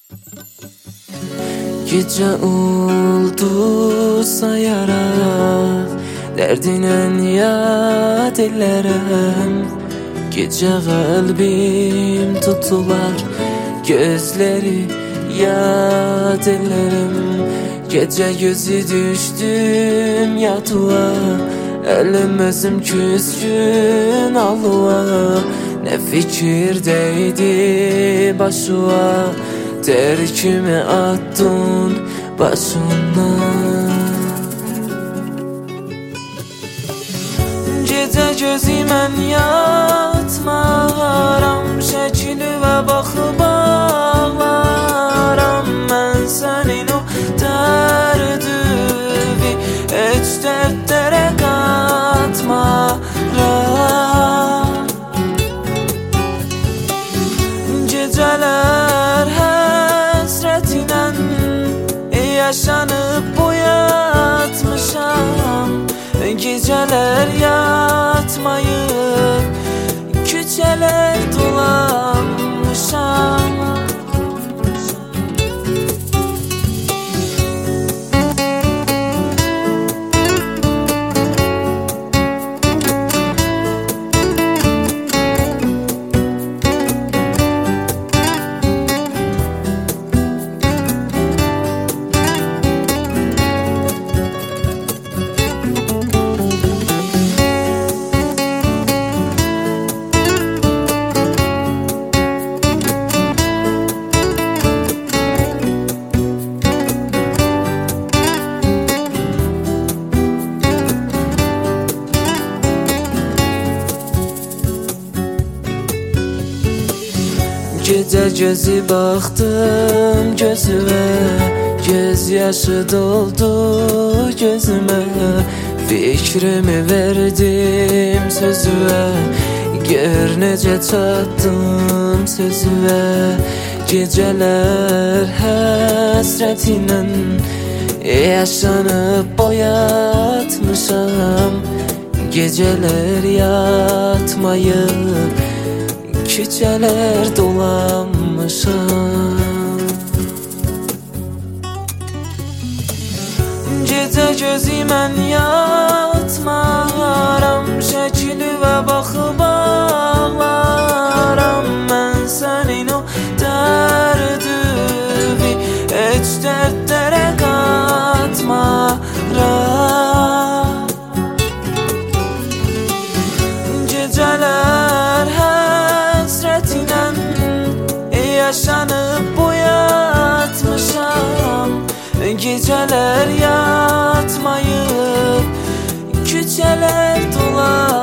Gece oldu sayarak derdinen yad ellerem. Gece kalbim tutular gözleri yad ellerim. Gece gözü düştüm yatığa, elim özüm küskün alığa. Ne fikirdeydi başıma, terkimi attın başından. Gece gözümən yatmaram, şəkili və baxıb ağlaram. Mən sənin o dərdivi heç dərdlərə qatmaram. Gecələr həsrətinlə yaşanıb boyatmışam. Geceler yatmayıp küçeler dolanmışam. Gece gözü baktım gözüme, gözyaşı doldu gözüme. Fikrimi verdim sözüme, gör necə çatdım sözüme. Geceler həsrətinlə yaşanıb boyatmışam. Geceler yatmayıp küçeler dolanmışam. Gece gözümən yatmaram, şəkili və baxıb ağlaram. Mən sənin o dərdivi heç dərdlərə qatmaram. Geceler həsrətinlə yaşanıb boyatmışam. Geceler yatmayıp küçeler dolan.